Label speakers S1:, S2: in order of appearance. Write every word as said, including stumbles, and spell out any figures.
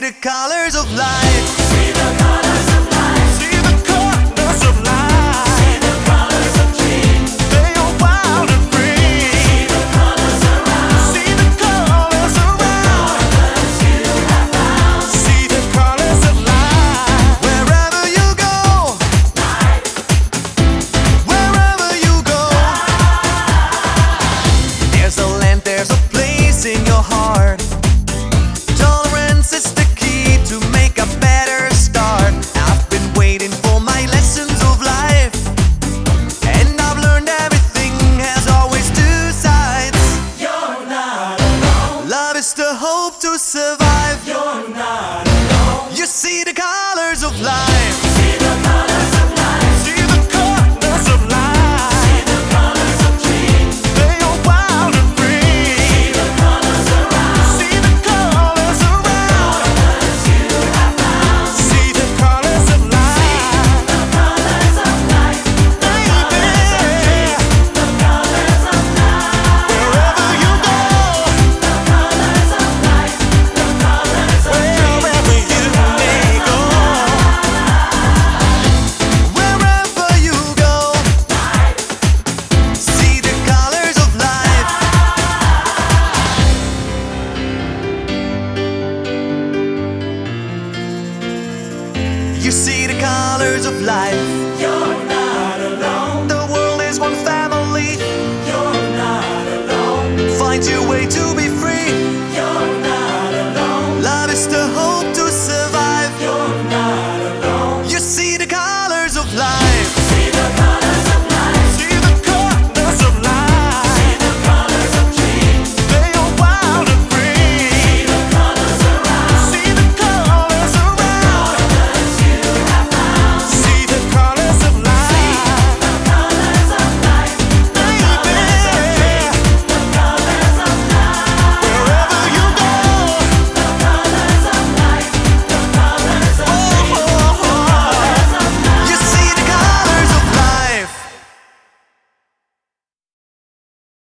S1: the colors of life.
S2: See the colors of life.
S1: See the colors of life.
S2: See the colors of dreams.
S1: They are wild and free.
S2: See the colors around.
S1: See the colors around.
S2: Colors you have found.
S1: See the colors of life. Wherever you go, wherever you go, there's a land, there's a place in your heart. Tolerance is the key to make a better start. I've been waiting for my lessons of life, and I've learned everything has always two sides.
S2: You're not alone.
S1: Love is the hope to survive.
S2: You're not alone.
S1: You see the colors of life.
S2: See the colors of life.
S1: See the colors of life.
S2: See the colors of dreams.
S1: They are wild and free.
S2: See the colors around.
S1: See the colors around.
S2: Colors you have found.
S1: See the colors of life.
S2: The colors of life. The colors of dreams. The colors of life.
S1: Wherever you go,
S2: The colors of life. The colors of dreams.
S1: wherever you may go, wherever you go, see the colors of life. You see the colors of life.
S2: You're not alone.
S1: The world is one family.
S2: You're not alone.
S1: Find your way to be free.
S2: You're not alone.
S1: Love is the hope